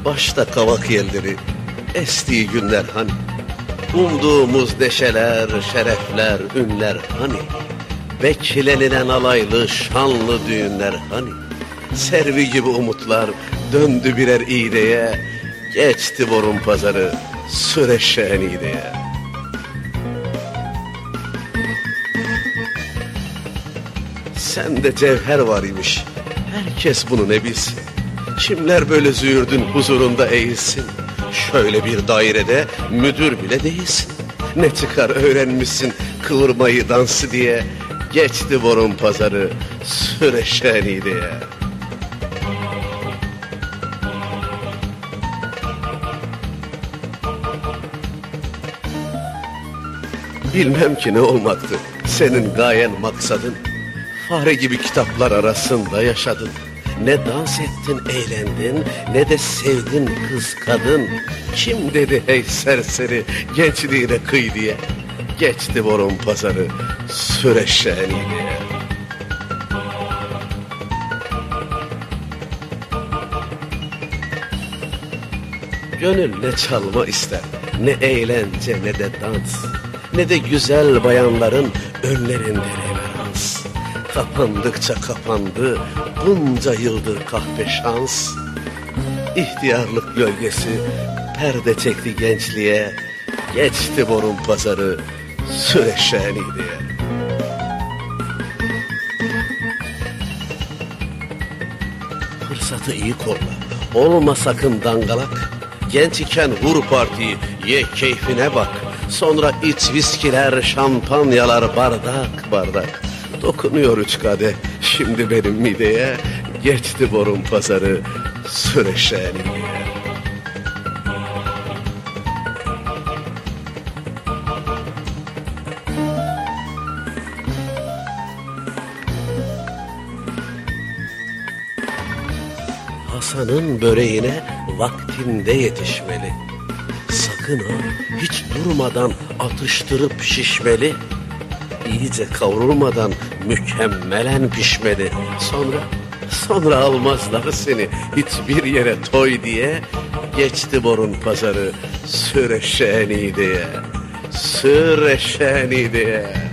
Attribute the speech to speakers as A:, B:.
A: başta kavak yelleri, estiği günler hani. Umduğumuz neşeler, şerefler, ünler hani. Beklenilen alaylı, şanlı düğünler hani. Servi gibi umutlar döndü birer iğneye. Geçti borun pazarı, süreşen iğneye. Sende cevher var imiş, herkes bunu ne bilsin. Kimler böyle züğürdün huzurunda eğilsin. Şöyle bir dairede müdür bile değilsin. Ne çıkar öğrenmişsin kıvırmayı, dansı diye. Geçti borun pazarı, süreşen iğneye. Bilmem ki ne olmaktı senin gayen, maksadın. Fare gibi kitaplar arasında yaşadın. Ne dans ettin, eğlendin, ne de sevdin kız kadın. Kim dedi hey serseri, gençliğine kıy diye. Geçti borun pazarı, süreşen iğneye. Gönül ne çalma ister, ne eğlence ne de dans, ne de güzel bayanların önlerinde reverans. Kapandıkça kapandı bunca yıldır kahpe şans. İhtiyarlık gölgesi perde çekti gençliğe. Geçti borun pazarı, süreşen iğneye. Fırsatı iyi kolla, olma sakın dangalak. Genç iken vur partiyi, ye keyfine bak. Sonra iç viskiler, şampanyalar bardak bardak. Dokunuyor 3 kadeh şimdi benim mideye. Geçti borun pazarı, süreşen iğneye. Hasan'ın böreğine vaktinde yetişmeli. Sakın ha, hiç durmadan atıştırıp şişmeli. İyice kavrulmadan mükemmelen pişmeli. Sonra almazlar seni hiçbir yere toy diye. Geçti borun pazarı, süreşen iğneye, süreşen iğneye.